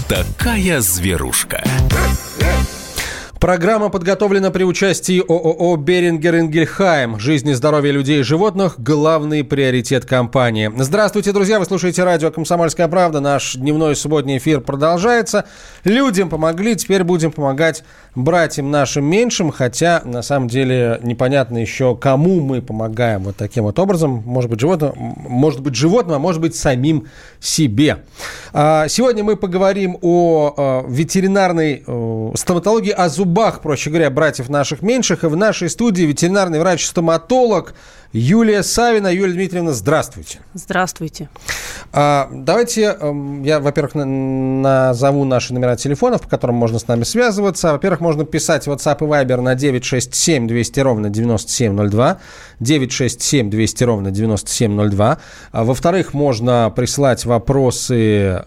такая зверушка. Программа подготовлена при участии ООО «Берингер Ингельхайм». Жизнь и здоровье людей и животных – главный приоритет компании. Здравствуйте, друзья! Вы слушаете радио «Комсомольская правда». Наш дневной субботний эфир продолжается. Людям помогли, теперь будем помогать братьям нашим меньшим. Хотя, на самом деле, непонятно еще, кому мы помогаем вот таким вот образом. Может быть, животным, а может быть, самим себе. Сегодня мы поговорим о ветеринарной стоматологии, о зубах, проще говоря, братьев наших меньших. И в нашей студии ветеринарный врач-стоматолог Юлия Савина. Юлия Дмитриевна, здравствуйте. Здравствуйте. Давайте я, во-первых, назову наши номера телефонов, по которым можно с нами связываться. Во-первых, можно писать в WhatsApp и Viber на 967-200-97-02. 967-200-97-02. Во-вторых, можно присылать вопросы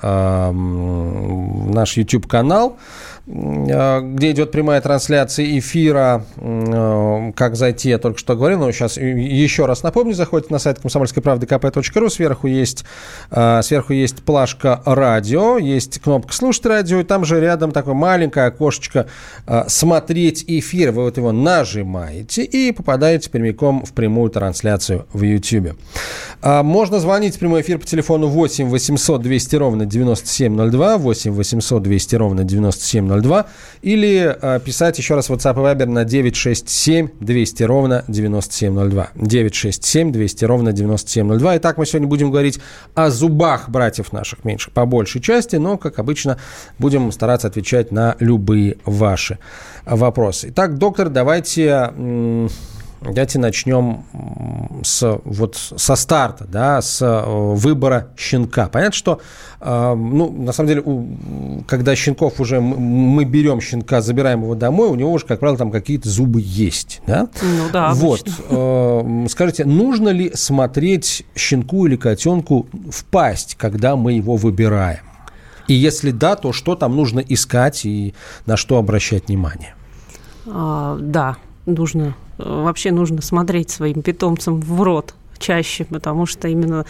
в наш YouTube-канал, где идет прямая трансляция эфира. Как зайти, я только что говорил, но сейчас еще раз напомню. Заходите на сайт комсомольской правды kp.ru. Сверху есть плашка «Радио», есть кнопка «Слушать радио», и там же рядом такое маленькое окошечко «Смотреть эфир». Вы вот его нажимаете и попадаете прямиком в прямую трансляцию в YouTube. Можно звонить в прямой эфир по телефону 8 800 200 ровно 9702, 8 800 200 ровно 9702, или писать еще раз в WhatsApp и Viber на 967 200 ровно 9702. 967 200 ровно 9702. Итак, мы сегодня будем говорить о зубах братьев наших меньших по большей части, но, как обычно, будем стараться отвечать на любые ваши вопросы. Итак, доктор, давайте начнем со старта, да, с выбора щенка. Понятно, что, на самом деле, когда щенков уже мы берем щенка, забираем его домой, у него уже, как правило, там какие-то зубы есть, да? Ну да, вот. Скажите, нужно ли смотреть щенку или котенку в пасть, когда мы его выбираем? И если да, то что там нужно искать и на что обращать внимание? Да, вообще нужно смотреть своим питомцам в рот чаще, потому что именно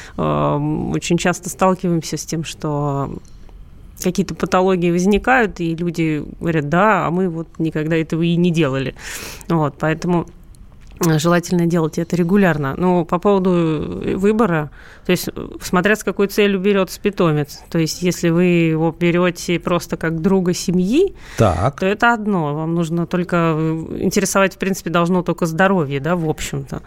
очень часто сталкиваемся с тем, что какие-то патологии возникают, и люди говорят, да, а мы вот никогда этого и не делали. Вот, поэтому желательно делать это регулярно. Но по поводу выбора, то есть смотря с какой целью берется питомец. То есть если вы его берете просто как друга семьи, то это одно. Вам нужно только интересовать, в принципе, должно только здоровье, да, в общем-то.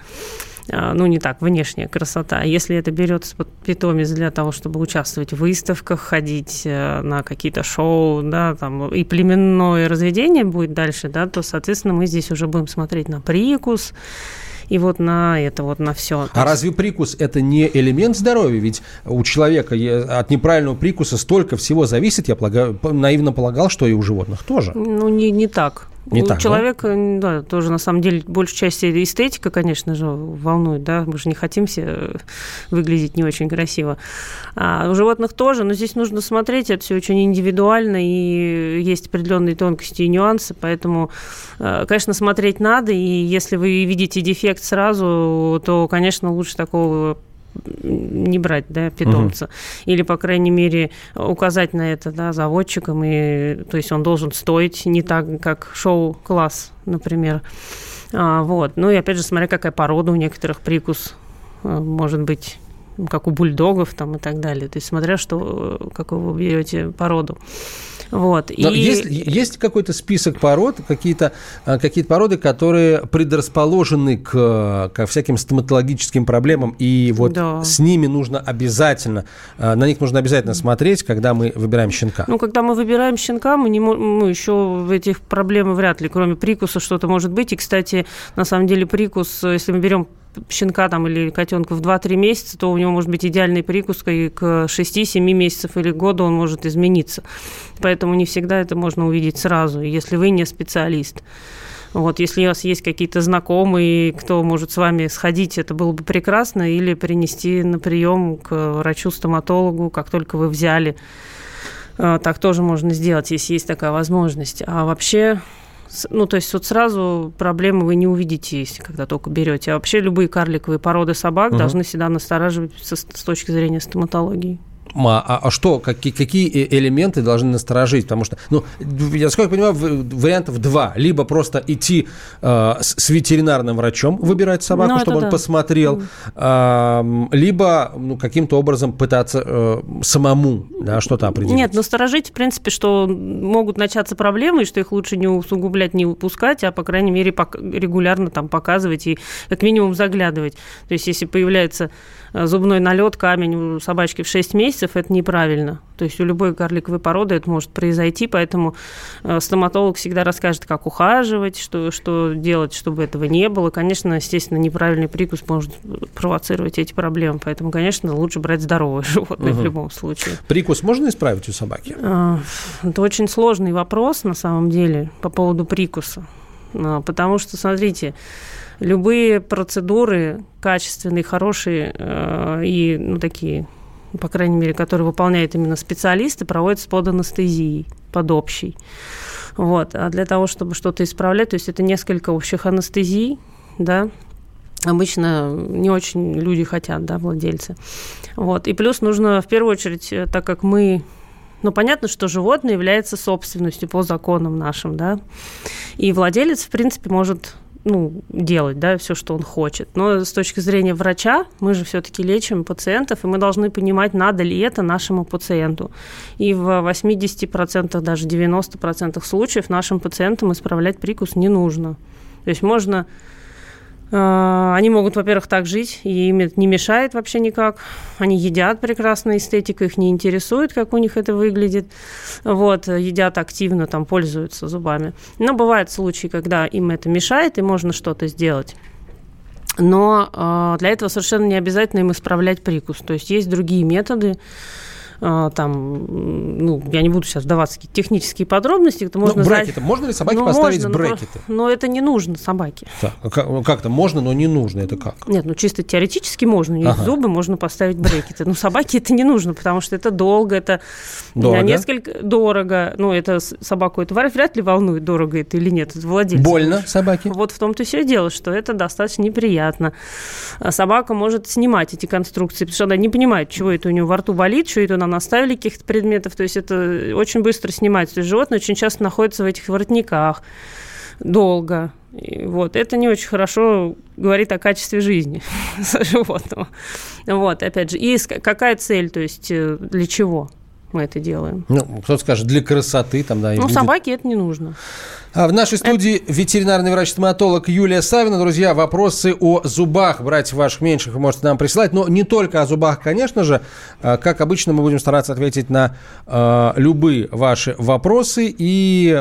Не так, внешняя красота. Если это берется питомец для того, чтобы участвовать в выставках, ходить на какие-то шоу, да, там, и племенное разведение будет дальше, да, то, соответственно, мы здесь уже будем смотреть на прикус, и вот на это, вот на все. А разве прикус – это не элемент здоровья? Ведь у человека от неправильного прикуса столько всего зависит. Я наивно полагал, что и у животных тоже. Не так. У человека, да, тоже, на самом деле, большая часть эстетика, конечно же, волнует, да, мы же не хотим все выглядеть не очень красиво. А у животных тоже, но здесь нужно смотреть, это все очень индивидуально, и есть определенные тонкости и нюансы, поэтому, конечно, смотреть надо, и если вы видите дефект сразу, то, конечно, лучше такого не брать, да, питомца. Или, по крайней мере, указать на это, да, заводчикам. То есть он должен стоить не так, как шоу-класс, например. Вот. И опять же, смотря какая порода у некоторых, прикус может быть как у бульдогов там, и так далее. То есть смотря какую вы берете породу. Вот. Есть какой-то список пород, какие-то породы, которые предрасположены к всяким стоматологическим проблемам, и вот с ними нужно обязательно, на них нужно обязательно смотреть, когда мы выбираем щенка. Когда мы выбираем щенка, мы еще в этих проблемах вряд ли, кроме прикуса, что-то может быть. И, кстати, на самом деле прикус, если мы берем щенка там, или котенка в 2-3 месяца, то у него может быть идеальный прикус, и к 6-7 месяцев или году он может измениться. Поэтому не всегда это можно увидеть сразу, если вы не специалист. Вот, если у вас есть какие-то знакомые, кто может с вами сходить, это было бы прекрасно, или принести на прием к врачу-стоматологу, как только вы взяли. Так тоже можно сделать, если есть такая возможность. А вообще... то есть вот сразу проблемы вы не увидите, если когда только берете. А вообще любые карликовые породы собак должны всегда настораживать с точки зрения стоматологии. что, какие элементы должны насторожить? Потому что, я сколько понимаю, вариантов два. Либо просто идти с ветеринарным врачом, выбирать собаку, чтобы он посмотрел, либо каким-то образом пытаться самому что-то определить. Нет, насторожить, в принципе, что могут начаться проблемы, и что их лучше не усугублять, не упускать, а, по крайней мере, регулярно там показывать и как минимум заглядывать. То есть, если появляется зубной налет, камень у собачки в 6 месяцев, это неправильно. То есть у любой карликовой породы это может произойти, поэтому стоматолог всегда расскажет, как ухаживать, что делать, чтобы этого не было. Конечно, естественно, неправильный прикус может провоцировать эти проблемы, поэтому, конечно, лучше брать здоровое животное в любом случае. Прикус можно исправить у собаки? Это очень сложный вопрос, на самом деле, по поводу прикуса. Потому что, смотрите, любые процедуры качественные, хорошие и такие, по крайней мере, которые выполняют именно специалисты, проводятся под анестезией, под общей. А для того, чтобы что-то исправлять, то есть это несколько общих анестезий, да, обычно не очень люди хотят, да, владельцы. И плюс нужно, в первую очередь, так как понятно, что животное является собственностью по законам нашим, да, и владелец, в принципе, может делать, да, все, что он хочет. Но с точки зрения врача, мы же все-таки лечим пациентов, и мы должны понимать, надо ли это нашему пациенту. И в 80%, даже 90% случаев нашим пациентам исправлять прикус не нужно. То есть они могут, во-первых, так жить, и им это не мешает вообще никак. Они едят прекрасно, эстетика их не интересует, как у них это выглядит. Едят активно, там, пользуются зубами. Но бывают случаи, когда им это мешает, и можно что-то сделать. Но для этого совершенно не обязательно им исправлять прикус. То есть есть другие методы. Я не буду сейчас вдаваться в какие-то технические подробности. Брекеты. Можно ли собаке поставить брекеты? Но это не нужно собаке. Как-то можно, но не нужно. Это как? Нет, чисто теоретически можно. Есть зубы, можно поставить брекеты. Но собаке это не нужно, потому что это долго, это несколько дорого. Это собаку это вряд ли волнует, дорого это или нет. Это владелец. Больно собаке? В том-то и все дело, что это достаточно неприятно. Собака может снимать эти конструкции, потому что она не понимает, чего это у нее во рту болит, что это нам наставили каких-то предметов, то есть это очень быстро снимается. То есть животное очень часто находится в этих воротниках долго. Это не очень хорошо говорит о качестве жизни животного. Опять же, и какая цель, то есть для чего мы это делаем? Кто-то скажет, для красоты. Собаке это не нужно. В нашей студии ветеринарный врач-стоматолог Юлия Савина. Друзья, вопросы о зубах, братьев ваших меньших, вы можете нам присылать. Но не только о зубах, конечно же. Как обычно, мы будем стараться ответить на любые ваши вопросы. И,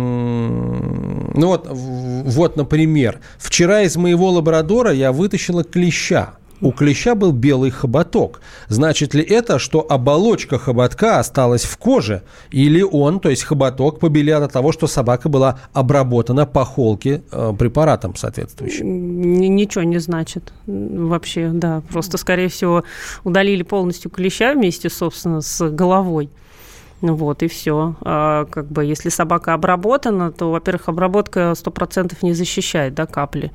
например, вчера из моего лабрадора я вытащила клеща. У клеща был белый хоботок. Значит ли это, что оболочка хоботка осталась в коже? Или он, то есть хоботок, побелел от того, что собака была обработана по холке препаратом соответствующим? Ничего не значит вообще, да. Просто, скорее всего, удалили полностью клеща вместе, собственно, с головой. И все. Если собака обработана, то, во-первых, обработка 100% не защищает, да, капли.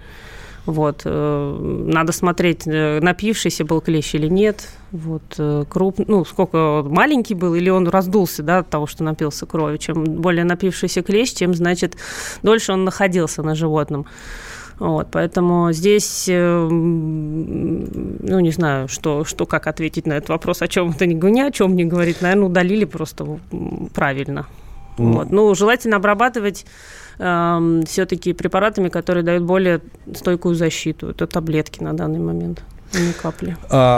Надо смотреть, напившийся был клещ или нет, сколько маленький был, или он раздулся, да, от того, что напился кровью. Чем более напившийся клещ, тем, значит, дольше он находился на животном. Поэтому здесь, не знаю, как ответить на этот вопрос, о чем это ни о чем не говорит. Наверное, удалили просто правильно. Желательно обрабатывать все-таки препаратами, которые дают более стойкую защиту. Это таблетки на данный момент, а не капли.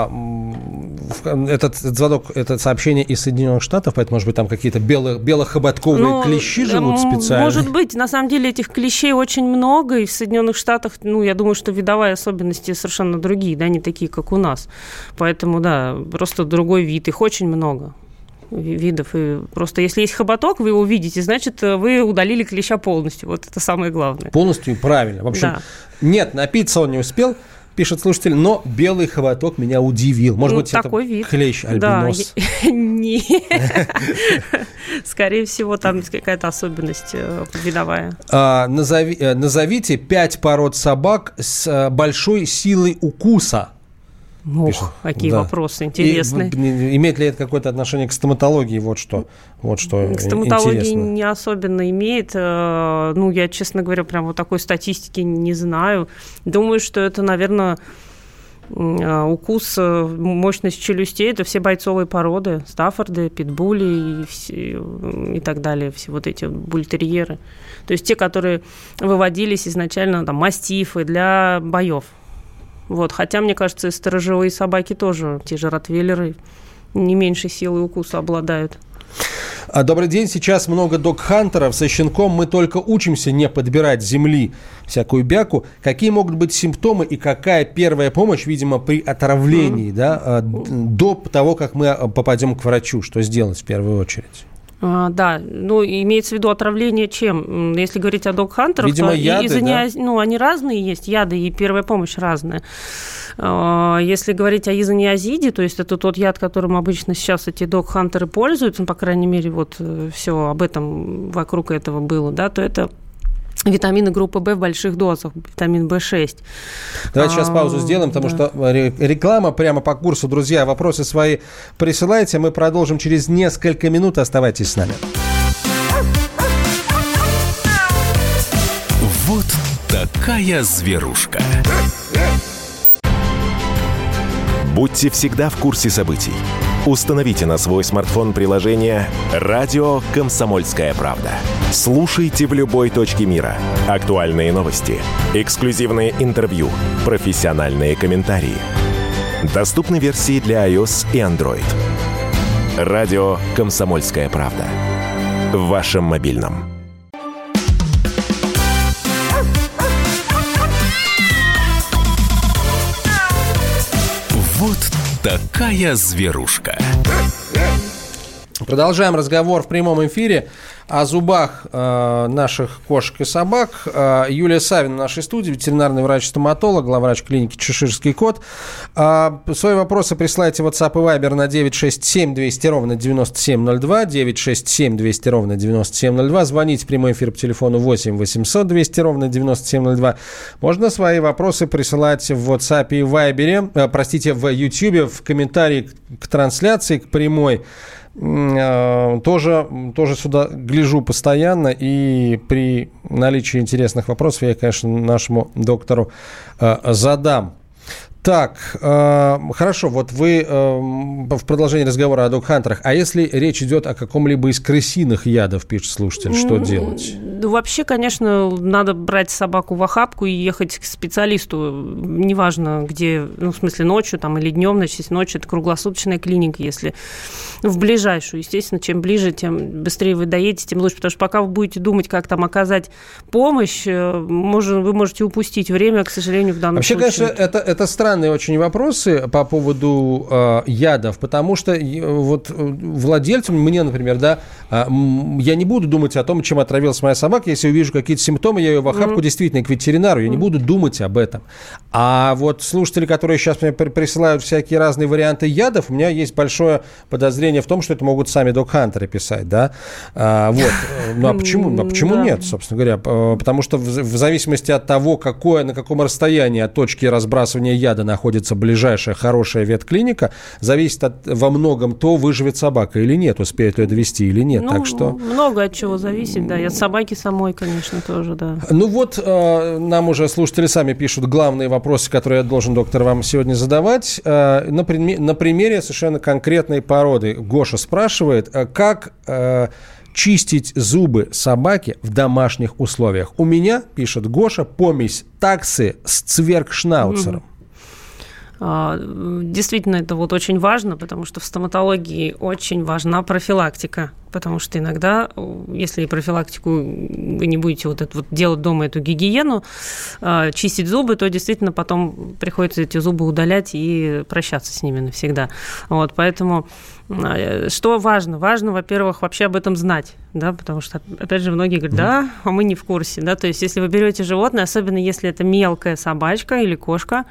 Этот звонок, это сообщение из Соединенных Штатов, поэтому, может быть, там какие-то белоходковые клещи живут специально? Может быть. На самом деле этих клещей очень много, и в Соединенных Штатах, я думаю, что видовые особенности совершенно другие, да, не такие, как у нас. Поэтому, да, просто другой вид. Их очень много видов. И просто если есть хоботок, вы его видите, значит, вы удалили клеща полностью. Это самое главное. Полностью и правильно. В общем, нет, напиться он не успел, пишет слушатель, но белый хоботок меня удивил. Может быть, это вид. Клещ альбинос? Нет. Скорее всего, там есть какая-то особенность видовая. Назовите 5 пород собак с большой силой укуса. Какие вопросы интересные. И имеет ли это какое-то отношение к стоматологии? Вот что к стоматологии интересно. Не особенно имеет. Я, честно говоря, прям вот такой статистики не знаю. Думаю, что это, наверное, укус, мощность челюстей. Это все бойцовые породы. Стаффорды, питбули и так далее. Все вот эти бультерьеры. То есть те, которые выводились изначально, мастифы для боев. Хотя, мне кажется, и сторожевые собаки тоже, те же ротвейлеры, не меньшей силой укуса обладают. Добрый день. Сейчас много дог-хантеров. Со щенком мы только учимся не подбирать с земли всякую бяку. Какие могут быть симптомы и какая первая помощь, видимо, при отравлении, до того, как мы попадем к врачу? Что сделать в первую очередь? Да, имеется в виду отравление чем? Если говорить о дог-хантерах, видимо, то яды, они разные есть, яды и первая помощь разная. Если говорить о изониазиде, то есть это тот яд, которым обычно сейчас эти дог-хантеры пользуются, по крайней мере, все об этом вокруг этого было, то это витамины группы В в больших дозах, витамин В6. Давайте сейчас паузу сделаем, потому что реклама прямо по курсу. Друзья, вопросы свои присылайте. Мы продолжим через несколько минут. Оставайтесь с нами. Вот такая зверушка. Будьте всегда в курсе событий. Установите на свой смартфон приложение «Радио Комсомольская правда». Слушайте в любой точке мира. Актуальные новости, эксклюзивные интервью, профессиональные комментарии. Доступны версии для iOS и Android. «Радио Комсомольская правда». В вашем мобильном. Вот такая зверушка. Продолжаем разговор в прямом эфире о зубах наших кошек и собак. Юлия Савина в нашей студии, ветеринарный врач-стоматолог, главврач клиники «Чеширский кот». Свои вопросы присылайте в WhatsApp и Viber на 967-200-97-02, 967-200-97-02. Звоните в прямой эфир по телефону 8-800-200-97-02. Можно свои вопросы присылать в WhatsApp и Viber, в YouTube, в комментарии к трансляции, к прямой. Тоже сюда гляжу постоянно, и при наличии интересных вопросов я, конечно, нашему доктору задам. Так, хорошо, вы в продолжении разговора о дог-хантерах, а если речь идет о каком-либо из крысиных ядов, пишет слушатель, что делать? Вообще, конечно, надо брать собаку в охапку и ехать к специалисту, неважно где, в смысле ночью или днем, если ночью это круглосуточная клиника, если в ближайшую, естественно, чем ближе, тем быстрее вы доедете, тем лучше, потому что пока вы будете думать, как оказать помощь, вы можете упустить время, к сожалению, в данном случае. Вообще, конечно, это странные очень вопросы по поводу ядов, потому что владельцам, мне, например, я не буду думать о том, чем отравилась моя собака, если увижу какие-то симптомы, я ее в охапку действительно к ветеринару, я не буду думать об этом. А слушатели, которые сейчас мне присылают всякие разные варианты ядов, у меня есть большое подозрение в том, что это могут сами дог-хантеры писать, да? А почему нет, собственно говоря? Потому что в зависимости от того, на каком расстоянии от точки разбрасывания яда находится ближайшая хорошая ветклиника, зависит во многом то, выживет собака или нет, успеет ее довести или нет. Так что... Много от чего зависит, да, и от собаки самой, конечно, тоже, да. Нам уже слушатели сами пишут главные вопросы, которые я должен, доктор, вам сегодня задавать. На примере совершенно конкретной породы. Гоша спрашивает, как чистить зубы собаки в домашних условиях. У меня, пишет Гоша, помесь таксы с цвергшнауцером. Действительно, это очень важно, потому что в стоматологии очень важна профилактика, потому что иногда, если профилактику вы не будете делать дома эту гигиену, чистить зубы, то действительно потом приходится эти зубы удалять и прощаться с ними навсегда. Поэтому что важно? Важно, во-первых, вообще об этом знать, да, потому что, опять же, многие говорят, а мы не в курсе, да, то есть если вы берете животное, особенно если это мелкая собачка или кошка,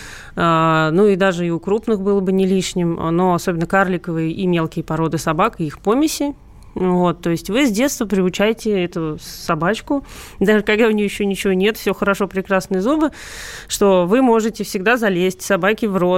и даже и у крупных было бы не лишним, но особенно карликовые и мелкие породы собак и их помеси. То есть вы с детства приучаете эту собачку, даже когда у нее еще ничего нет, все хорошо, прекрасные зубы, что вы можете всегда залезть собаке в рот,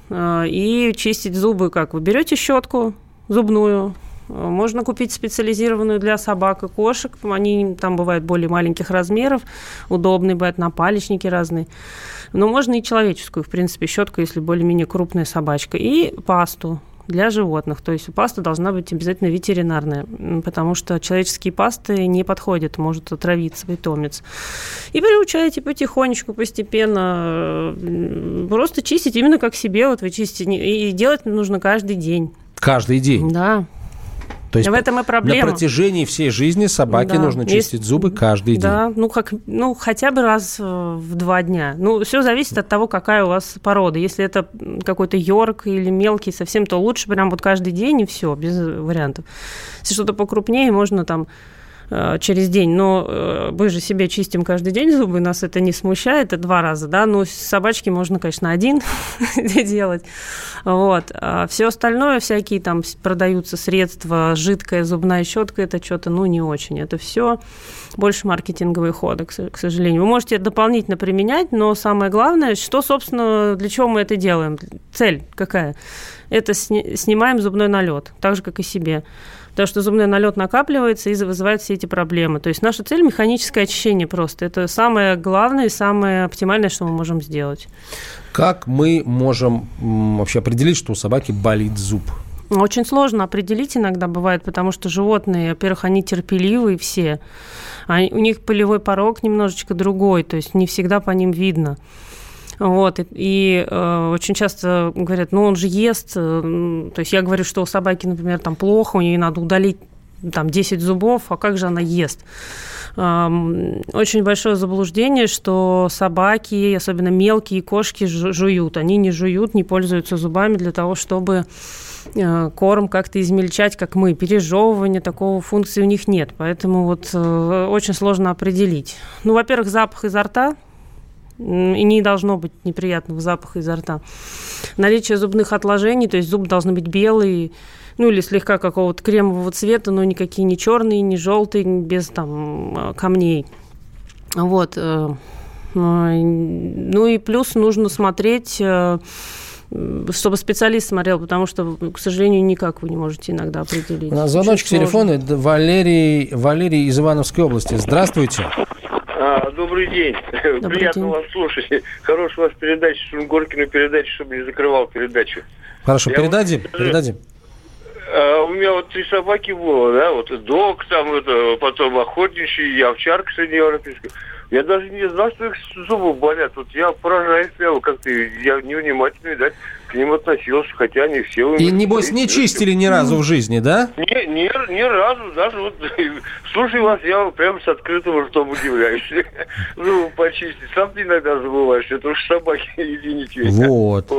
и чистить зубы как? Вы берете щетку зубную, можно купить специализированную для собак и кошек. Они там бывают более маленьких размеров, удобные, бывают напалечники разные. Но можно и человеческую, в принципе, щетку, если более-менее крупная собачка. И пасту для животных. То есть паста должна быть обязательно ветеринарная, потому что человеческие пасты не подходят, может отравиться питомец. И приучаете потихонечку, постепенно. Просто чистить именно как себе. Вот вы чистите. И делать нужно каждый день. Каждый день? Да. То есть в этом и проблема. На протяжении всей жизни собаке нужно чистить зубы каждый день. Да, хотя бы раз в 2 дня. Все зависит от того, какая у вас порода. Если это какой-то йорк или мелкий совсем, то лучше прям вот каждый день и все, без вариантов. Если что-то покрупнее, можно там через день. Но мы же себе чистим каждый день зубы, нас это не смущает, это 2 раза, да, но с собачки можно, конечно, 1 делать. Вот. А все остальное, всякие там продаются средства, жидкая зубная щетка, это что-то, не очень. Это все больше маркетинговые ходы, к сожалению. Вы можете это дополнительно применять, но самое главное, что, собственно, для чего мы это делаем? Цель какая? Это снимаем зубной налет, так же, как и себе. Потому что зубной налет накапливается и вызывает все эти проблемы. То есть наша цель – механическое очищение просто. Это самое главное и самое оптимальное, что мы можем сделать. Как мы можем вообще определить, что у собаки болит зуб? Очень сложно определить иногда бывает, потому что животные, во-первых, они терпеливые все. У них полевой порог немножечко другой, то есть не всегда по ним видно. Вот, и очень часто говорят, он же ест, то есть я говорю, что у собаки, например, там плохо, у нее надо удалить там 10 зубов, а как же она ест? Очень большое заблуждение, что собаки, особенно мелкие кошки, жуют. Они не жуют, не пользуются зубами для того, чтобы корм как-то измельчать, как мы. Пережевывания, такого функции у них нет, поэтому вот очень сложно определить. Во-первых, запах изо рта. И не должно быть неприятного запаха изо рта. Наличие зубных отложений, то есть зубы должны быть белые, или слегка какого-то кремового цвета, но никакие не черные, не желтые, без там камней. Вот. И плюс нужно смотреть, чтобы специалист смотрел, потому что, к сожалению, никак вы не можете иногда определить. У нас звоночек телефона. Валерий из Ивановской области. Здравствуйте. Добрый день. Приятно вас слушать. Хорошая у вас передача, Шунгоркина передача, чтобы не закрывал передачу. Хорошо, передадим. У меня 3 собаки было, да, дог, потом охотничий, овчарка среднеевропейская. Я даже не знал, что их зубы болят. Я поражаюсь прямо, как-то я невнимательно, к ним относился, хотя они все... И, небось, не чистили ни разу в жизни, да? Ни разу, даже слушай вас, я прямо с открытым ртом удивляюсь. Зубы почистить. Сам ты иногда забываешь, это уж собаки, извините меня. Вот.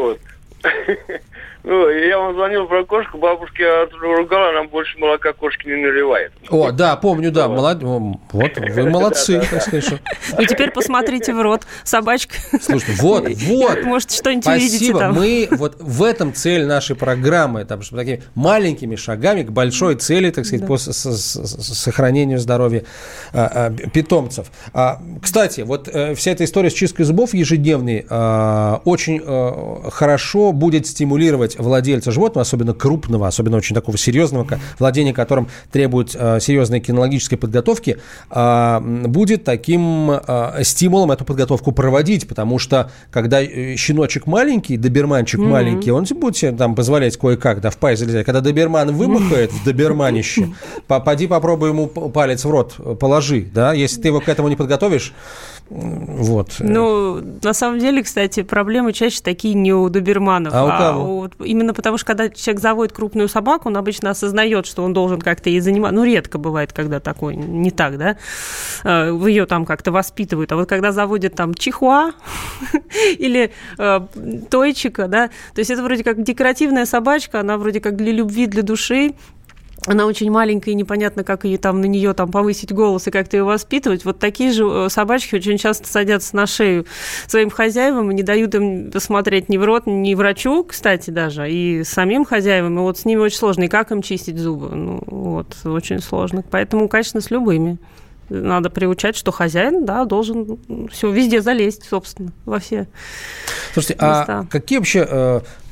Я вам звонил про кошку, бабушка ругала, нам больше молока кошки не наливает. О, да, помню, да, молодец. Вот, вы молодцы, так сказать. Теперь посмотрите в рот, собачка. Слушайте, вот. Может, что-нибудь увидите там. Мы в этом цель нашей программы, чтобы такими маленькими шагами к большой цели, так сказать, по сохранению здоровья питомцев. Кстати, вся эта история с чисткой зубов ежедневной очень хорошо будет стимулировать владельца животного, особенно крупного, особенно очень такого серьезного, владение которым требует серьезной кинологической подготовки, будет таким стимулом эту подготовку проводить, потому что когда щеночек маленький, доберманчик маленький, он будет себе там позволять кое-как в пасть залезать. Когда доберман выбухает в доберманище, поди попробуй ему палец в рот положи, да, если ты его к этому не подготовишь. На самом деле, кстати, проблемы чаще такие не у доберманов, у кого? Именно потому что, когда человек заводит крупную собаку, он обычно осознает, что он должен как-то ей заниматься. Редко бывает, когда такое не так, да, ее там как-то воспитывают. А вот когда заводят там чихуа или тойчика, да, то есть это вроде как декоративная собачка, она вроде как для любви, для души. Она очень маленькая, и непонятно, как ее там, на нее там повысить голос и как-то ее воспитывать. Вот такие же собачки очень часто садятся на шею своим хозяевам и не дают им посмотреть ни в рот, ни врачу, кстати, даже, и самим хозяевам. И с ними очень сложно. И как им чистить зубы? Очень сложно. Поэтому, конечно, с любыми. Надо приучать, что хозяин, должен все везде залезть, собственно, во все места. А какие вообще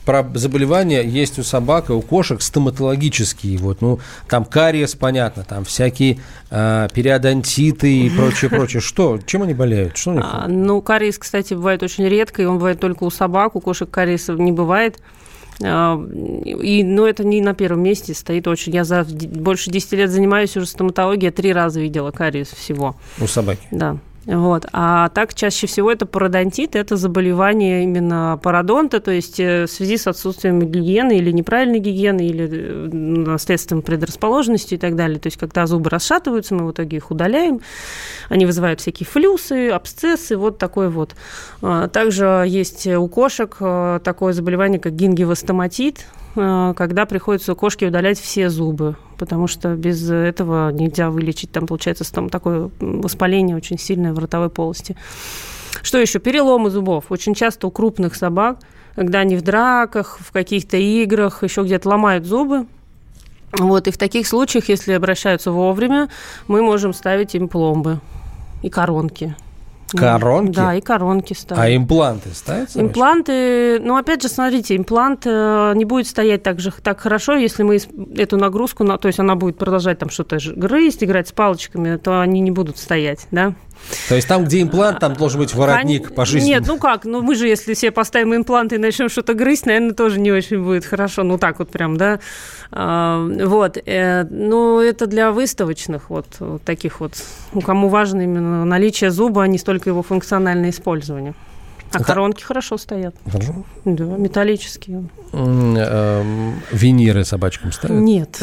про заболевания есть у собак и у кошек стоматологические. Вот, ну, там кариес, понятно, там всякие периодонтиты и прочее. Что? Чем они болеют? Что у них? Ну, кариес, кстати, бывает очень редко, и он бывает только у собак, у кошек кариеса не бывает. Но это не на первом месте стоит очень. Я за больше 10 лет занимаюсь уже стоматологией, 3 раза видела кариес всего. У собаки? Да. Вот. А так чаще всего это пародонтит, это заболевание именно пародонта, то есть в связи с отсутствием гигиены или неправильной гигиены, или наследственной предрасположенностью и так далее. То есть когда зубы расшатываются, мы в итоге их удаляем, они вызывают всякие флюсы, абсцессы, вот такой вот. Также есть у кошек такое заболевание, как гингивостоматит, когда приходится у кошки удалять все зубы, потому что без этого нельзя вылечить. Там получается там такое воспаление очень сильное в ротовой полости. Что еще? Переломы зубов. Очень часто у крупных собак, когда они в драках, в каких-то играх, еще где-то ломают зубы. Вот, и в таких случаях, если обращаются вовремя, мы можем ставить им пломбы и коронки. Коронки? Да, и коронки ставят. А импланты ставятся? Импланты, ну, опять же, смотрите, имплант не будет стоять так хорошо, если мы эту нагрузку, то есть она будет продолжать там что-то грызть, играть с палочками, то они не будут стоять, да? То есть там, где имплант, там должен быть воротник по жизни? Нет, ну как, ну мы же, если себе поставим импланты и начнем что-то грызть, наверное, тоже не очень будет хорошо, ну так вот прям, да, вот, ну это для выставочных вот таких вот, кому важно именно наличие зуба, а не столько его функциональное использование. А коронки хорошо стоят. Хорошо? Да, металлические. Виниры собачкам ставят? Нет.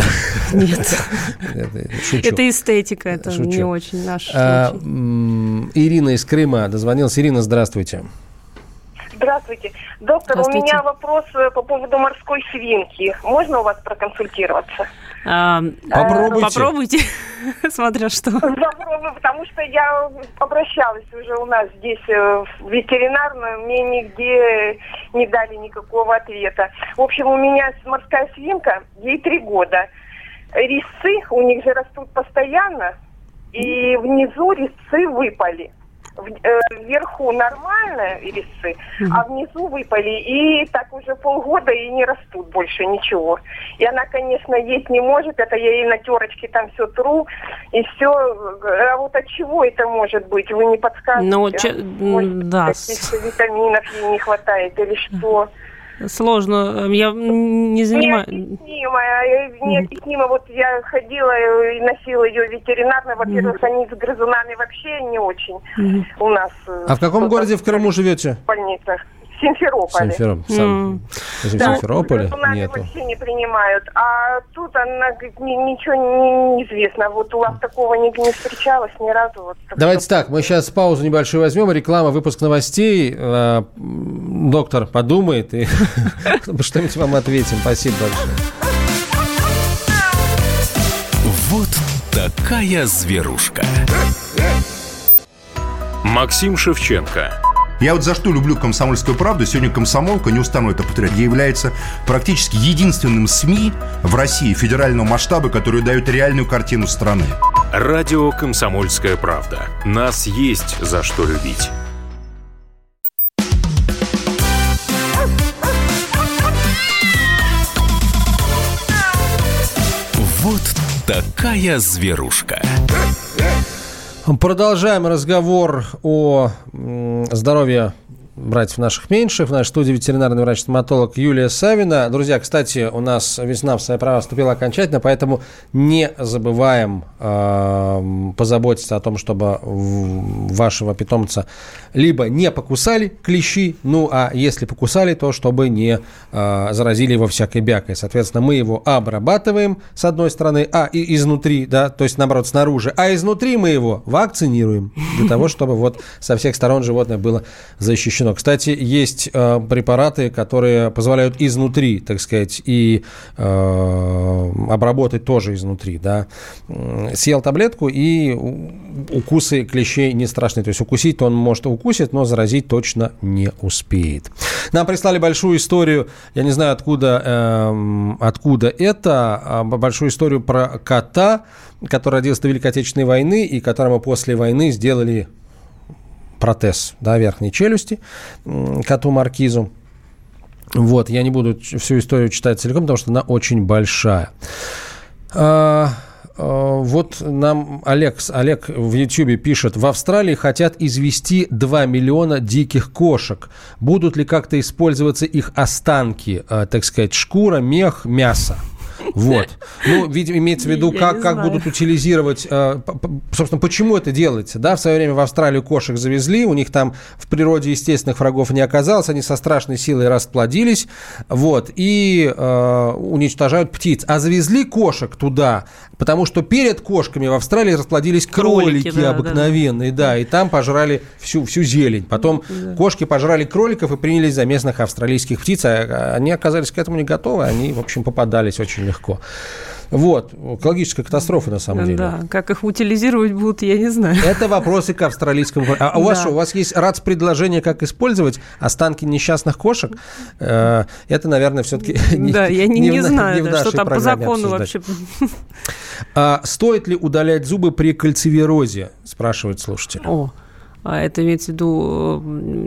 Шучу. Это эстетика, это не очень наш случай. Ирина из Крыма дозвонилась. Ирина, здравствуйте. Здравствуйте. Доктор, у меня вопрос по поводу морской свинки. Можно у вас проконсультироваться? Попробуйте, смотря что. Попробую, потому что я обращалась уже у нас здесь в ветеринарную, мне нигде не дали никакого ответа. В общем, у меня морская свинка, ей 3 года. Резцы у них же растут постоянно, и внизу резцы выпали. Вверху нормально резцы, а внизу выпали. И так уже полгода и не растут больше ничего. И она, конечно, есть не может. Это я ей на терочке там все тру. И все. А вот от чего это может быть? Вы не подскажете? Может, да. Каких-то витаминов ей не хватает или что? Сложно. Я не занимаюсь. Необъяснимо. Вот я ходила и носила ее ветеринарно. Во-первых, они с грызунами вообще не очень у нас. А в каком городе в Крыму живете? В больницах. В Симферополе. Симферополе нету. Вообще не принимают. А тут она говорит, ничего не известно. Вот у вас такого не встречалось ни разу. Вот, давайте так, мы сейчас паузу небольшую возьмем. Реклама, выпуск новостей. Доктор подумает и что-нибудь вам ответим. Спасибо большое. Вот такая зверушка. Максим Шевченко. Я вот за что люблю «Комсомольскую правду». Сегодня «Комсомолка», не устану это повторять, является практически единственным СМИ в России федерального масштаба, который дает реальную картину страны. Радио «Комсомольская правда». Нас есть за что любить. Вот такая зверушка. Продолжаем разговор о здоровье братьев наших меньших. В нашей студии ветеринарный врач-стоматолог Юлия Савина. Друзья, кстати, у нас весна в свои права вступила окончательно, поэтому не забываем позаботиться о том, чтобы вашего питомца либо не покусали клещи, ну а если покусали, то чтобы не заразили его всякой бякой. Соответственно, мы его обрабатываем с одной стороны, и изнутри, да, то есть наоборот снаружи, а изнутри мы его вакцинируем для того, чтобы вот со всех сторон животное было защищено. Кстати, есть препараты, которые позволяют изнутри, так сказать, и обработать тоже изнутри, да. Съел таблетку, и укусы клещей не страшны. То есть укусить он может укусить, но заразить точно не успеет. Нам прислали большую историю, я не знаю, откуда это, большую историю про кота, который родился до Великой Отечественной войны, и которому после войны сделали протез, да, верхней челюсти, коту Маркизу. Вот, я не буду всю историю читать целиком, потому что она очень большая. Вот нам Олег в Ютьюбе пишет: в Австралии хотят извести 2 миллиона диких кошек. Будут ли как-то использоваться их останки, так сказать, шкура, мех, мясо? Вот. Ну, видимо, имеется в виду, как будут утилизировать... Собственно, почему это делается? Да, в свое время в Австралию кошек завезли, у них там в природе естественных врагов не оказалось, они со страшной силой расплодились, вот, и уничтожают птиц. А завезли кошек туда, потому что перед кошками в Австралии расплодились кролики обыкновенные, да, и там пожрали всю зелень. Потом кошки пожрали кроликов и принялись за местных австралийских птиц, а они оказались к этому не готовы, они, в общем, попадались очень легко. Вот. Экологическая катастрофа, на самом деле. Да, как их утилизировать будут, я не знаю. Это вопросы к австралийскому... А у вас есть предложение, как использовать останки несчастных кошек? Это, наверное, все-таки да, я не знаю, что там по закону вообще. Стоит ли удалять зубы при кальцивирозе, спрашивает слушатель. Это имеется в виду...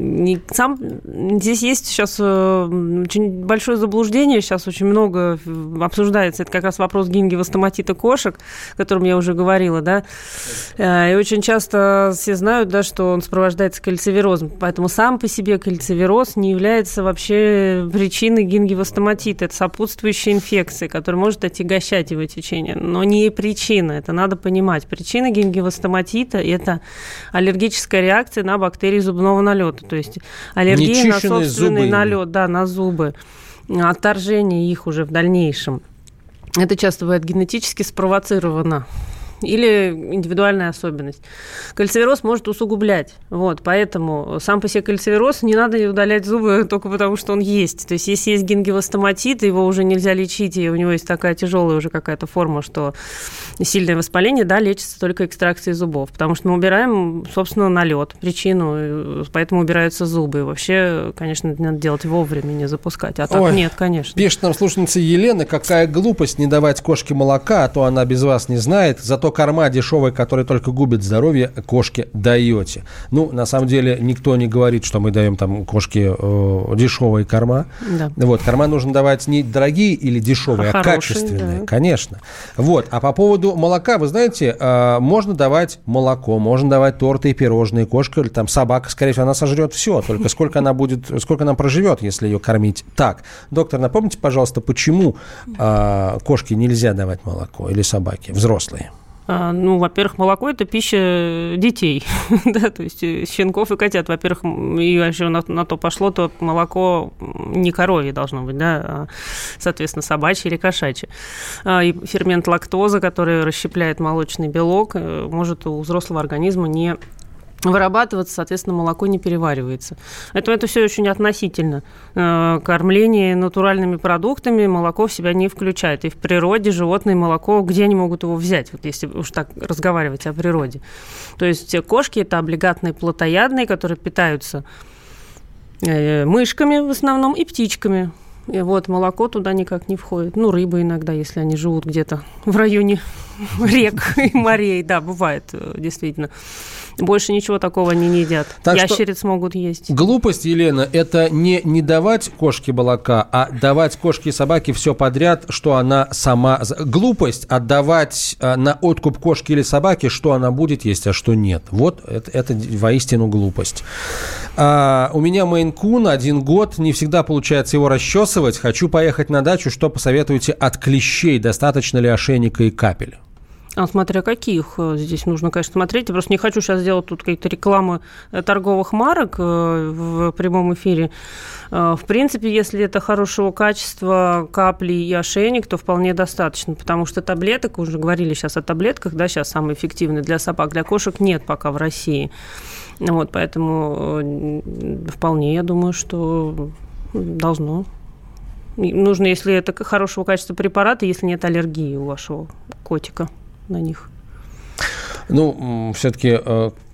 Здесь есть сейчас очень большое заблуждение, сейчас очень много обсуждается. Это как раз вопрос гингивостоматита кошек, о котором я уже говорила, да. И очень часто все знают, да, что он сопровождается кальцивирозом. Поэтому сам по себе кальцивироз не является вообще причиной гингивостоматита. Это сопутствующая инфекция, которая может отягощать его течение. Но не причина, это надо понимать. Причина гингивостоматита – это аллергическая реакция на бактерии зубного налета, то есть аллергия на собственный налет, да, на зубы, отторжение их уже в дальнейшем. Это часто бывает генетически спровоцировано или индивидуальная особенность. Кальцивироз может усугублять. Вот, поэтому сам по себе кальцивироз не надо удалять зубы только потому, что он есть. То есть, если есть гингивостоматит, его уже нельзя лечить, и у него есть такая тяжелая уже какая-то форма, что сильное воспаление, да, лечится только экстракцией зубов. Потому что мы убираем, собственно, налет, причину, поэтому убираются зубы. И вообще, конечно, это надо делать вовремя, не запускать. А так нет, конечно. Пишет нам слушательница Елена: какая глупость не давать кошке молока, а то она без вас не знает. Зато корма дешевая, которая только губит здоровье, кошке даете. Ну, на самом деле, никто не говорит, что мы даем там кошке дешевые корма. Да. Вот, корма нужно давать не дорогие или дешевые, а качественные, да. Конечно. Вот, а по поводу молока, вы знаете, можно давать молоко, можно давать торты и пирожные. Кошка или там собака, скорее всего, она сожрет все. Только сколько она проживет, если ее кормить так. Доктор, напомните, пожалуйста, почему кошке нельзя давать молоко или собаке, взрослые? Ну, во-первых, молоко – это пища детей, да, то есть щенков и котят. Во-первых, и вообще на то пошло, то молоко не коровье должно быть, да, а, соответственно, собачье или кошачье. И фермент лактоза, который расщепляет молочный белок, может у взрослого организма не вырабатываться, соответственно, молоко не переваривается. Это все очень относительно. Кормление натуральными продуктами молоко в себя не включает. И в природе животное молоко, где они могут его взять, вот если уж так разговаривать о природе. То есть кошки – это облигатные плотоядные, которые питаются мышками в основном и птичками. И вот молоко туда никак не входит. Ну, рыбы иногда, если они живут где-то в районе рек и морей. Да, бывает, действительно. Больше ничего такого они не едят. Так ящериц могут есть. Глупость, Елена, это не давать кошке молока, а давать кошке и собаке все подряд, что она сама... Глупость отдавать на откуп кошке или собаке, что она будет есть, а что нет. Вот это воистину глупость. У меня Мейн-кун 1 год, не всегда получается его расчесывать. Хочу поехать на дачу, что посоветуете от клещей? Достаточно ли ошейника и капель? Смотря каких. Здесь нужно, конечно, смотреть. Я просто не хочу сейчас делать тут какие-то рекламы торговых марок в прямом эфире. В принципе, если это хорошего качества капли и ошейник, то вполне достаточно, потому что таблеток, уже говорили сейчас о таблетках, да, сейчас самые эффективные для собак, для кошек нет пока в России. Вот, поэтому вполне, я думаю, что должно. Нужно, если это хорошего качества препараты, если нет аллергии у вашего котика на них. Ну, все-таки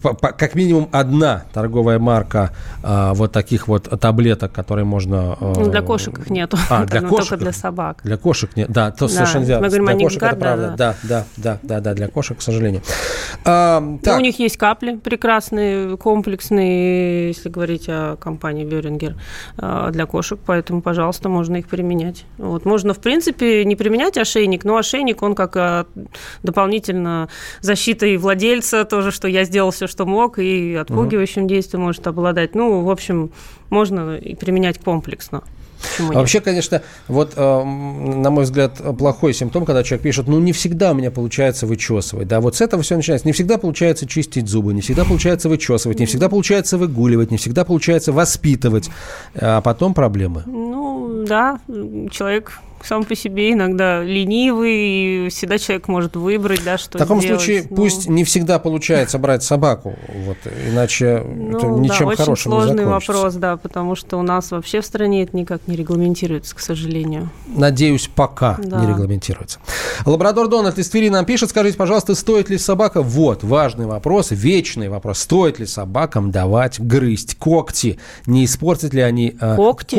как минимум одна торговая марка вот таких вот таблеток, которые можно... Для кошек их нету, для кошек только для собак. Для кошек нет, да, то совершенно верно. Мы говорим для о кошек Нингар, это правда, да, для кошек, к сожалению. У них есть капли прекрасные, комплексные, если говорить о компании Бёрингер, для кошек, поэтому, пожалуйста, можно их применять. Вот. Можно, в принципе, не применять ошейник, но ошейник, он как дополнительно защита и владельца, тоже, что я сделал все, что мог, и отпугивающим действием может обладать. Ну, в общем, можно и применять комплексно. Вообще, конечно, вот, на мой взгляд, плохой симптом, когда человек пишет, не всегда у меня получается вычесывать. Да, вот с этого все начинается. Не всегда получается чистить зубы, не всегда получается вычесывать, не всегда получается выгуливать, не всегда получается воспитывать. А потом проблемы. Да, человек сам по себе иногда ленивый, и всегда человек может выбрать, да, что сделать. В таком случае пусть не всегда получается брать собаку, вот, иначе это ничем хорошим не закончится. Очень сложный вопрос, да, потому что у нас вообще в стране это никак не регламентируется, к сожалению. Надеюсь, пока не регламентируется. Лабрадор Дональд из Твери нам пишет, скажите, пожалуйста, стоит ли собака, важный вопрос, вечный вопрос, стоит ли собакам давать грызть когти, не испортят ли они... Когти?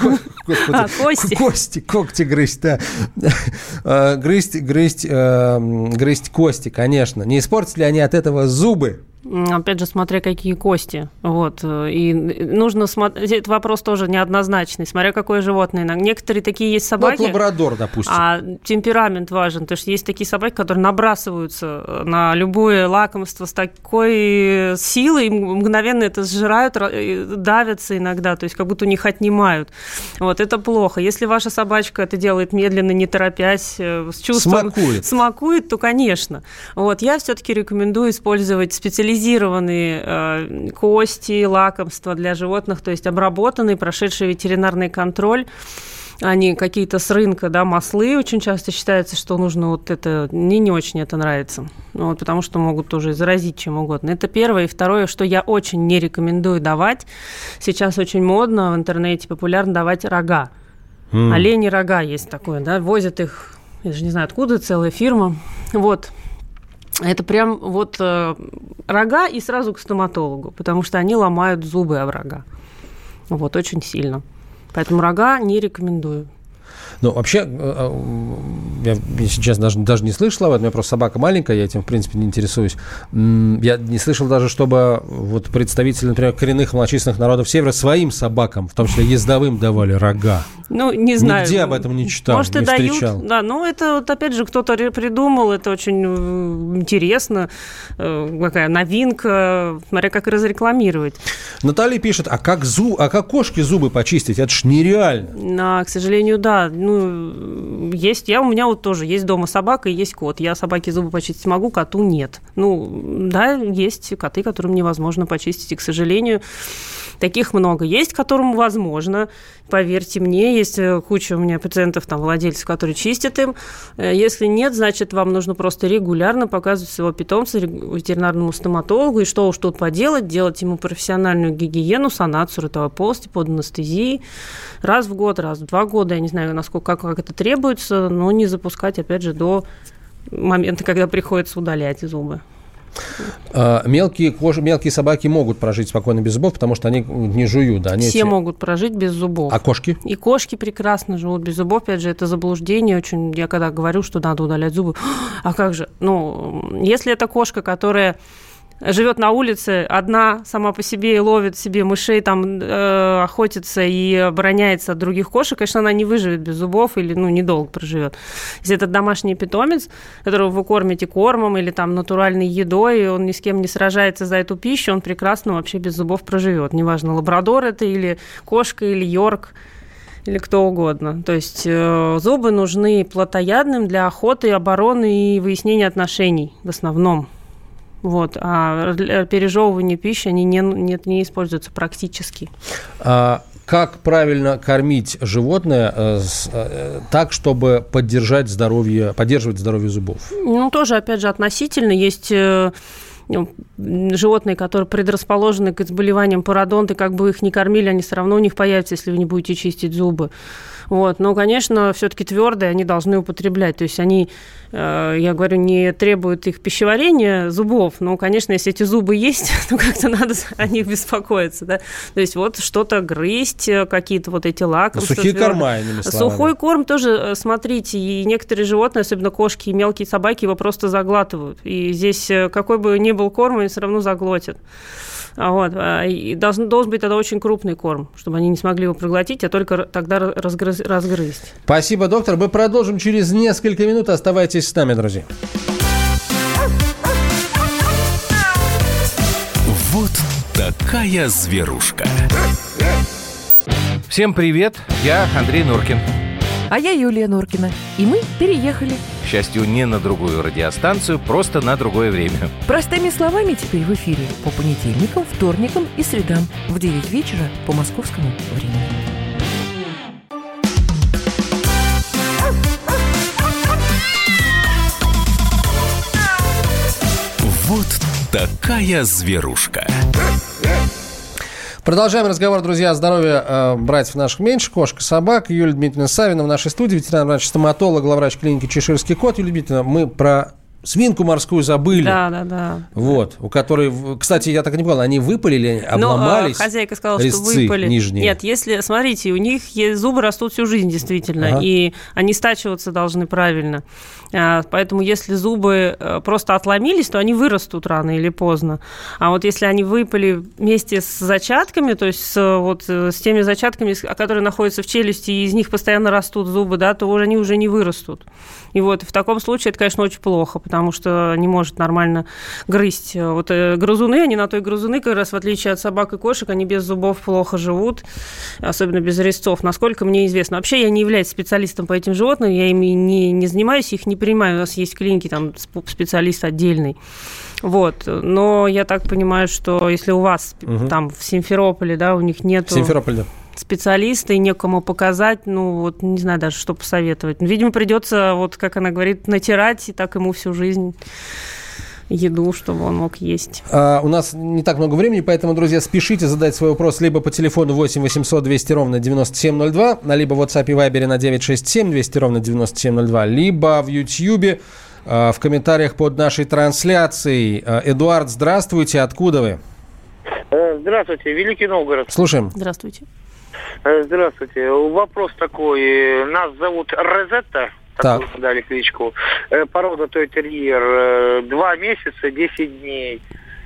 Кости, когти грызть, да. Грызть кости, конечно. Не испортят ли они от этого зубы? Опять же, смотря какие кости. Вот. И нужно смотреть. Этот вопрос тоже неоднозначный. Смотря какое животное. Некоторые такие есть собаки. Лабрадор, допустим. А темперамент важен. Потому что есть такие собаки, которые набрасываются на любое лакомство с такой силой, мгновенно это сжирают, давятся иногда. То есть как будто у них отнимают. Вот. Это плохо. Если ваша собачка это делает медленно, не торопясь, с чувством смакует, то, конечно. Вот. Я все-таки рекомендую использовать специализированные кости, лакомства для животных, то есть обработанные, прошедшие ветеринарный контроль, а не какие-то с рынка, да, маслы. Очень часто считается, что нужно вот это, мне не очень это нравится, вот, потому что могут тоже заразить чем угодно. Это первое. И второе, что я очень не рекомендую давать, сейчас очень модно в интернете, популярно давать рога. Олени рога есть такое, да, возят их, я же не знаю откуда, целая фирма, вот. Это прям вот рога и сразу к стоматологу, потому что они ломают зубы об рога. Вот, очень сильно. Поэтому рога не рекомендую. Вообще, я сейчас даже не слышал об этом, у меня просто собака маленькая, я этим, в принципе, не интересуюсь. Я не слышал даже, чтобы вот представители, например, коренных малочисленных народов Севера своим собакам, в том числе ездовым, давали рога. Не знаю. Нигде об этом не читал, может, не встречал. Дают, да, это вот опять же кто-то придумал, это очень интересно, какая новинка, смотря как разрекламировать. Наталья пишет, а как кошке зубы почистить? Это ж нереально. К сожалению, да. Есть. У меня вот тоже есть дома собака и есть кот. Я собаке зубы почистить могу, коту нет. Да, есть коты, которым невозможно почистить, и, к сожалению, таких много. Есть, которым возможно. Поверьте мне, есть куча у меня пациентов, владельцев, которые чистят им. Если нет, значит, вам нужно просто регулярно показывать своего питомца ветеринарному стоматологу. И что уж тут поделать, делать ему профессиональную гигиену, санацию ротовой полости под анестезией. Раз в год, раз в 2 года. Я не знаю, насколько как это требуется, но не запускать, опять же, до момента, когда приходится удалять зубы. Мелкие собаки могут прожить спокойно без зубов, потому что они не жуют. Да? Все могут прожить без зубов. А кошки? И кошки прекрасно живут без зубов. Опять же, это заблуждение. Очень. Я когда говорю, что надо удалять зубы, а как же? Если это кошка, которая живет на улице одна сама по себе и ловит себе мышей, охотится и обороняется от других кошек, конечно, она не выживет без зубов или недолго проживет. Если это домашний питомец, которого вы кормите кормом или натуральной едой, и он ни с кем не сражается за эту пищу, он прекрасно вообще без зубов проживет. Неважно, лабрадор это или кошка, или йорк, или кто угодно. То есть зубы нужны плотоядным для охоты, обороны и выяснения отношений в основном. А пережевывание пищи они не используются практически. Как правильно кормить животное так, чтобы поддерживать здоровье зубов? Тоже, опять же, относительно. Есть животные, которые предрасположены к заболеваниям пародонты, как бы их ни кормили, они все равно у них появятся, если вы не будете чистить зубы. Вот. Но, конечно, все-таки твердые они должны употреблять. То есть они, я говорю, не требуют их пищеварения зубов, но, конечно, если эти зубы есть, то как-то надо о них беспокоиться. Да? То есть вот что-то грызть, какие-то вот эти лакомства. Сухие корма, иными словами. Сухой корм тоже, смотрите, и некоторые животные, особенно кошки и мелкие собаки, его просто заглатывают. И здесь какой бы ни был корм, они все равно заглотят. Вот. И должен быть тогда очень крупный корм, чтобы они не смогли его проглотить, а только тогда разгрызть. Спасибо, доктор. Мы продолжим через несколько минут. Оставайтесь с нами, друзья. Вот такая зверушка. Всем привет, я Андрей Нуркин. А я Юлия Нуркина. И мы переехали. К счастью, не на другую радиостанцию, просто на другое время. Простыми словами теперь в эфире по понедельникам, вторникам и средам в 9 вечера по московскому времени. Вот такая зверушка. Продолжаем разговор, друзья, о здоровье братьев наших меньше, кошек и собак. Юлия Дмитриевна Савина в нашей студии, ветеринарный врач-стоматолог, главврач клиники «Чеширский кот». Юлия Дмитриевна, мы про свинку морскую забыли. Да. Вот, у которой, кстати, я так и не понял, они выпали, обломались? Но хозяйка сказала, резцы что выпали. Нижние. Нет, если, смотрите, у них зубы растут всю жизнь, действительно, и они стачиваться должны правильно. Поэтому если зубы просто отломились, то они вырастут рано или поздно. А вот если они выпали вместе с зачатками, то есть с теми зачатками, которые находятся в челюсти, и из них постоянно растут зубы, да, то они уже не вырастут. И вот в таком случае это, конечно, очень плохо, потому что не может нормально грызть. Вот грызуны, они на то и грызуны, как раз в отличие от собак и кошек, они без зубов плохо живут, особенно без резцов, насколько мне известно. Вообще я не являюсь специалистом по этим животным, я ими не занимаюсь, их не принимаю. У нас есть в клинике там специалист отдельный. Вот. Но я так понимаю, что если у вас там в Симферополе, да, у них нет специалиста и некому показать, не знаю даже, что посоветовать. Видимо, придется, как она говорит, натирать, и так ему всю жизнь еду, чтобы он мог есть. У нас не так много времени, поэтому, друзья, спешите задать свой вопрос либо по телефону 8 800 200 ровно 9702, либо в WhatsApp и Viber на 967 200 ровно 9702, либо в YouTube в комментариях под нашей трансляцией. Эдуард, здравствуйте. Откуда вы? Здравствуйте, Великий Новгород. Слушаем. Здравствуйте. Здравствуйте. Вопрос такой. Нас зовут Розетта. Так. Дали кличку. Порода той-терьер. 2 месяца, 10 дней.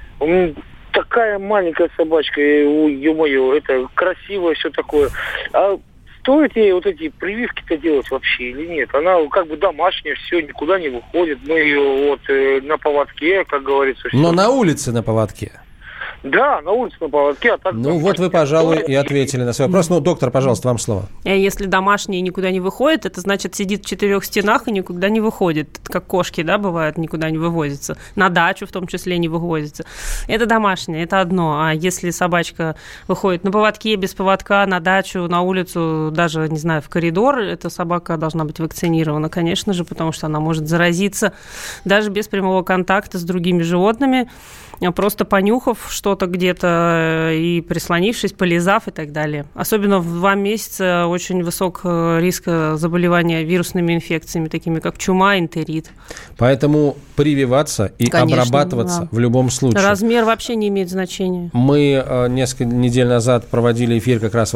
Такая маленькая собачка. Ё-моё, это красивое все такое. А стоит ей вот эти прививки-то делать вообще или нет? Она как бы домашняя, все, никуда не выходит. Мы ее на поводке, как говорится. Но на улице на поводке. Да, на улице на поводке. А так вот вы, пожалуй, и ответили на свой вопрос. Доктор, пожалуйста, вам слово. Если домашний никуда не выходит, это значит сидит в 4 стенах и никуда не выходит. Как кошки, да, бывают, никуда не вывозятся. На дачу в том числе не вывозятся. Это домашнее, это одно. А если собачка выходит на поводке, без поводка, на дачу, на улицу, даже, не знаю, в коридор, эта собака должна быть вакцинирована, конечно же, потому что она может заразиться даже без прямого контакта с другими животными, просто понюхав что-то где-то и прислонившись, полизав и так далее. Особенно в 2 месяца очень высок риск заболевания вирусными инфекциями, такими как чума, энтерит. Поэтому прививаться и обрабатываться в любом случае. Размер вообще не имеет значения. Мы несколько недель назад проводили эфир как раз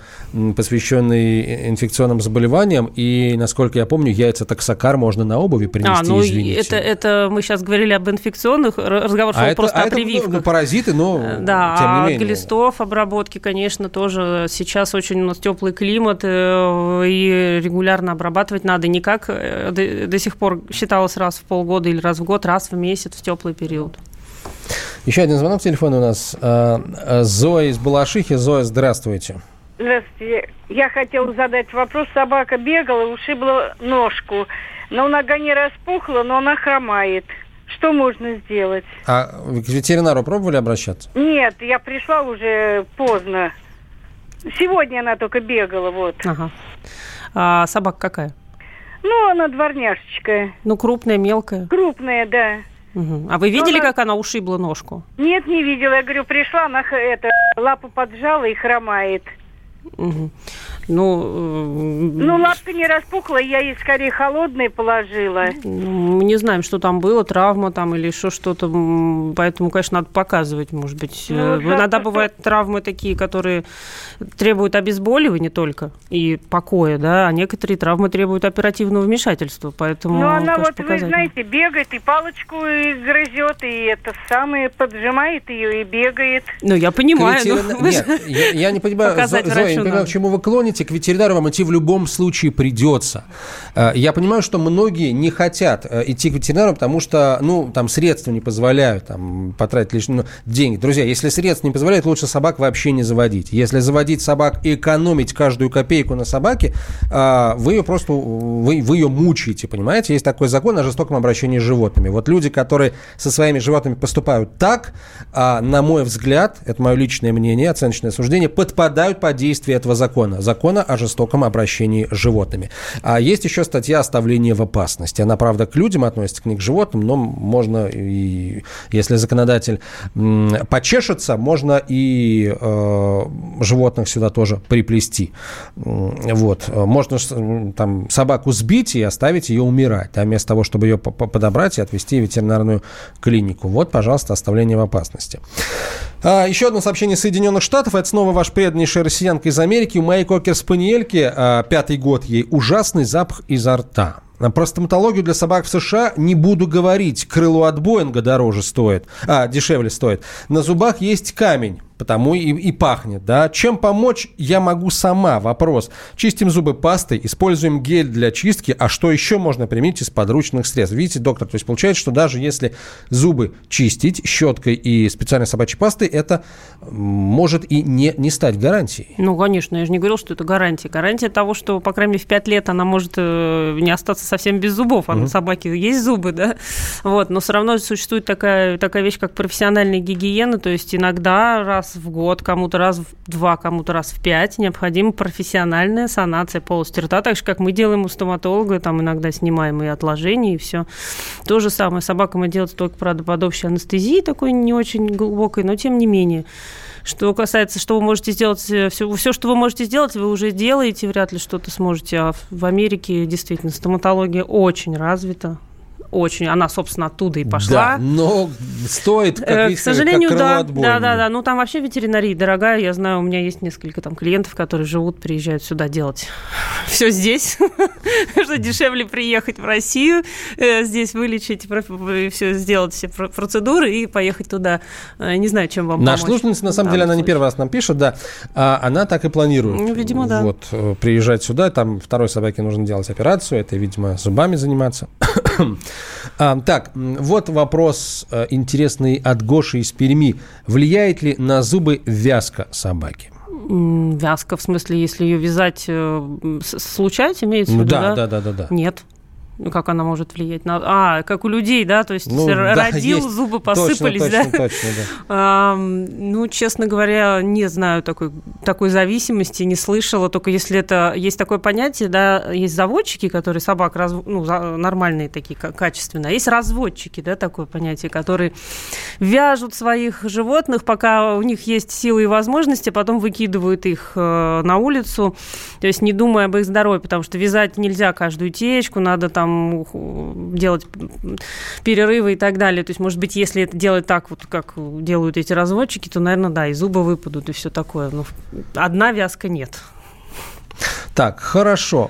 посвященный инфекционным заболеваниям, и, насколько я помню, яйца таксокар можно на обуви принести, извините. Это мы сейчас говорили об инфекционных, разговор шел просто о прививках. Это паразиты, но тем не менее. Глистов, обработки, конечно, тоже сейчас очень у нас теплый климат, и регулярно обрабатывать надо. Не как до сих пор считалось раз в полгода или раз в год, раз в месяц в теплый период. Еще один звонок в телефон у нас. Зоя из Балашихи. Зоя, здравствуйте. Здравствуйте. Я хотела задать вопрос. Собака бегала, ушибла ножку. Но нога не распухла, но она хромает. Что можно сделать? А вы к ветеринару пробовали обращаться? Нет, я пришла уже поздно. Сегодня она только бегала, вот. Ага. А собака какая? Она дворняжечка. Крупная, мелкая? Крупная, да. Угу. А вы видели, как она ушибла ножку? Нет, не видела. Я говорю, пришла, она лапу поджала и хромает. Угу. Лапка не распухла, я ей скорее холодные положила. Мы не знаем, что там было, травма там или еще что-то, поэтому, конечно, надо показывать, может быть. Иногда бывают травмы такие, которые требуют обезболивания только и покоя, да, а некоторые травмы требуют оперативного вмешательства, поэтому, она конечно, вы знаете, бегает и палочку и грызет, и это самое, поджимает ее и бегает. Я понимаю. Нет, я не понимаю, Зоя, я не понимаю, к чему вы клоните. К ветеринару вам идти в любом случае придется. Я понимаю, что многие не хотят идти к ветеринару, потому что, там средства не позволяют потратить лишние деньги. Друзья, если средства не позволяют, лучше собак вообще не заводить. Если заводить собак и экономить каждую копейку на собаке, вы ее просто, вы ее мучаете, понимаете? Есть такой закон о жестоком обращении с животными. Вот люди, которые со своими животными поступают так, на мой взгляд, это мое личное мнение, оценочное суждение, подпадают под действие этого закона о жестоком обращении с животными. А есть еще статья «Оставление в опасности». Она, правда, к людям относится, не к животным, но можно, и, если законодатель почешется, можно и животных сюда тоже приплести. Можно собаку сбить и оставить ее умирать, вместо того, чтобы ее подобрать и отвезти в ветеринарную клинику. Пожалуйста, оставление в опасности. Еще одно сообщение из Соединенных Штатов. Это снова ваша преданнейшая россиянка из Америки. У моей кокер-спаниельки, 5-й год ей, ужасный запах изо рта. Про стоматологию для собак в США не буду говорить. Крыло от Боинга дешевле стоит. На зубах есть камень, потому и пахнет, да. Чем помочь, я могу сама. Вопрос. Чистим зубы пастой, используем гель для чистки, а что еще можно применить из подручных средств? Видите, доктор, то есть получается, что даже если зубы чистить щеткой и специальной собачьей пастой, это может и не стать гарантией. Конечно, я же не говорил, что это гарантия. Гарантия того, что, по крайней мере, в 5 лет она может не остаться совсем без зубов, а у собаки есть зубы, да. Но все равно существует такая вещь, как профессиональная гигиена, то есть иногда раз в год, кому-то раз в 2, кому-то раз в 5 необходима профессиональная санация полости рта, так же, как мы делаем у стоматолога, иногда снимаем и отложения, и все. То же самое. Собака мы делаем только, правда, под общей анестезией, такой не очень глубокой, но тем не менее. Что касается, что вы можете сделать, все, что вы можете сделать, вы уже делаете, вряд ли что-то сможете. А в Америке действительно стоматология очень развита. Очень. Она, собственно, оттуда и пошла. Да, но стоит, к сожалению, как крыло от Боинга. Да. Там вообще ветеринария дорогая. Я знаю, у меня есть несколько клиентов, которые приезжают сюда делать все здесь, что дешевле приехать в Россию, здесь вылечить, все сделать, все процедуры и поехать туда. Не знаю, чем вам помочь. Наша слушательница, на самом деле, она не первый раз нам пишет, да. Она так и планирует. Видимо, да. Приезжать сюда, там второй собаке нужно делать операцию, это, видимо, зубами заниматься. Так, вот вопрос интересный от Гоши из Перми. Влияет ли на зубы вязка собаки? Вязка, в смысле, если ее вязать случайно, имеется в виду, да? Да. Нет. Как она может влиять на... как у людей, да? То есть родил, есть. Зубы посыпались, точно, да? Честно говоря, не знаю такой зависимости, не слышала. Только если это... Есть такое понятие, да, есть заводчики, которые собак нормальные такие, качественные. А есть разводчики, да, такое понятие, которые вяжут своих животных, пока у них есть силы и возможности, потом выкидывают их на улицу, то есть не думая об их здоровье, потому что вязать нельзя каждую течку, надо делать перерывы и так далее. То есть, может быть, если это делать так, как делают эти разводчики, то, наверное, да, и зубы выпадут, и все такое. Но одна вязка нет. Так, хорошо.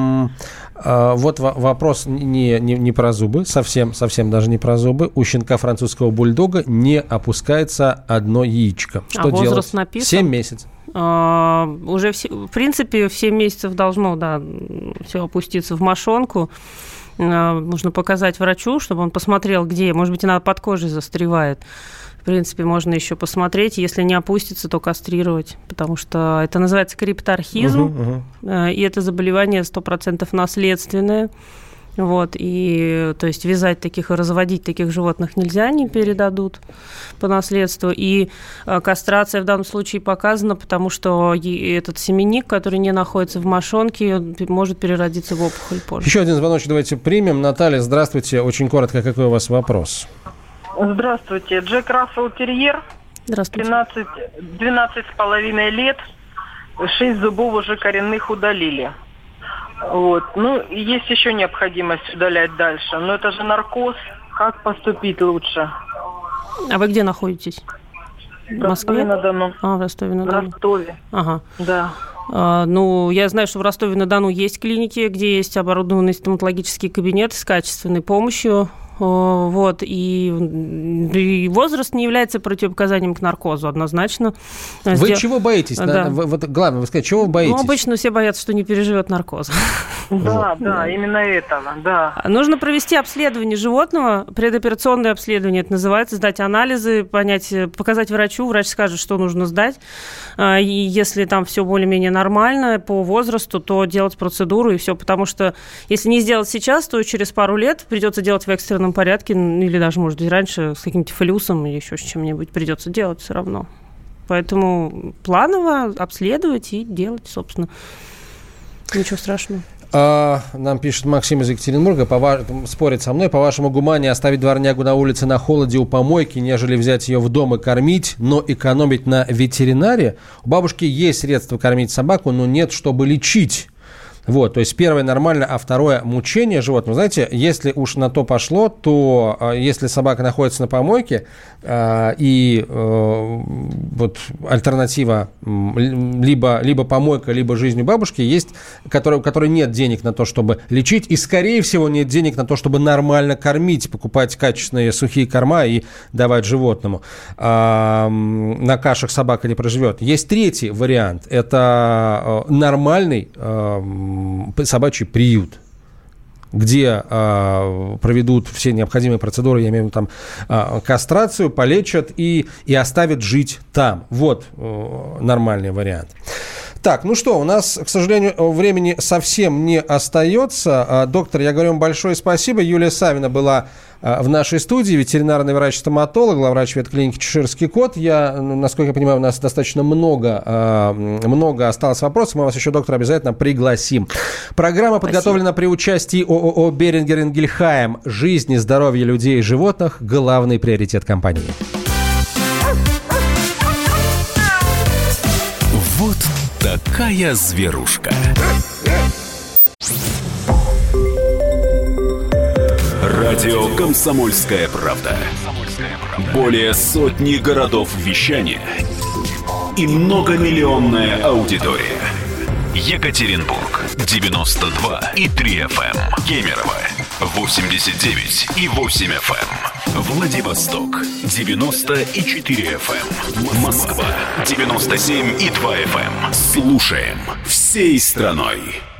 Вот вопрос не про зубы, совсем даже не про зубы. У щенка французского бульдога не опускается одно яичко. Что делать? Возраст написан? 7 месяцев. Уже, в принципе, в 7 месяцев должно, да, все опуститься в мошонку. Нужно показать врачу, чтобы он посмотрел, где. Может быть, она под кожей застревает. В принципе, можно еще посмотреть. Если не опустится, то кастрировать, потому что это называется крипторхизм, и это заболевание 100% наследственное. И, то есть, вязать таких и разводить таких животных нельзя, они передадут по наследству. И кастрация в данном случае показана, потому что этот семенник, который не находится в мошонке, может переродиться в опухоль позже. Еще один звоночек давайте примем. Наталья, здравствуйте. Очень коротко, какой у вас вопрос? Здравствуйте. Джек Рассел Терьер. Здравствуйте. 12,5 лет. 6 зубов уже коренных удалили. Вот. Ну, есть еще необходимость удалять дальше. Но это же наркоз. Как поступить лучше? А вы где находитесь? В Москве? Ростове-на-Дону. В Ростове-на-Дону. В Ростове. Ага. Да. Ну, я знаю, что в Ростове-на-Дону есть клиники, где есть оборудованный стоматологический кабинет с качественной помощью. Вот, и возраст не является противопоказанием к наркозу, однозначно. Вы чего боитесь? Да. Вот, главное, вы сказать, чего вы боитесь? Ну, обычно все боятся, что не переживет наркоз. Да, именно этого, да. Нужно провести обследование животного, предоперационное обследование это называется, сдать анализы, понять, показать врачу, врач скажет, что нужно сдать. И если там все более-менее нормально по возрасту, то делать процедуру и все, потому что если не сделать сейчас, то через пару лет придется делать в экстренном порядке, или даже, может быть, раньше с каким-нибудь фолиусом или еще с чем-нибудь придется делать все равно. Поэтому планово обследовать и делать, собственно. Ничего страшного. Нам пишет Максим из Екатеринбурга, спорит со мной, по-вашему, гуманнее оставить дворнягу на улице на холоде у помойки, нежели взять ее в дом и кормить, но экономить на ветеринаре? У бабушки есть средства кормить собаку, но нет, чтобы лечить. Вот, то есть первое нормально, а второе мучение животного. Знаете, если уж на то пошло, то если собака находится на помойке, и вот альтернатива либо помойка, либо жизнь у бабушки есть, у которой нет денег на то, чтобы лечить, и, скорее всего, нет денег на то, чтобы нормально кормить, покупать качественные сухие корма и давать животному. На кашах собака не проживет. Есть третий вариант. Это нормальный собачий приют, где проведут все необходимые процедуры, я имею в виду там кастрацию, полечат и оставят жить там. Вот нормальный вариант. Так, ну что, у нас, к сожалению, времени совсем не остается. Доктор, я говорю вам большое спасибо. Юлия Савина была в нашей студии, ветеринарный врач-стоматолог, главврач ветклиники «Чеширский кот». Насколько я понимаю, у нас достаточно много осталось вопросов. Мы вас еще, доктор, обязательно пригласим. Программа подготовлена при участии ООО «Берингер Ингельхайм». Жизнь и здоровье людей и животных – главный приоритет компании. Вот такая зверушка. Радио «Комсомольская правда». Более сотни городов вещания и многомиллионная аудитория. Екатеринбург 92,3 FM. Кемерово 89,8 FM. Владивосток 90,4 FM. Москва 97,2 FM. Слушаем всей страной.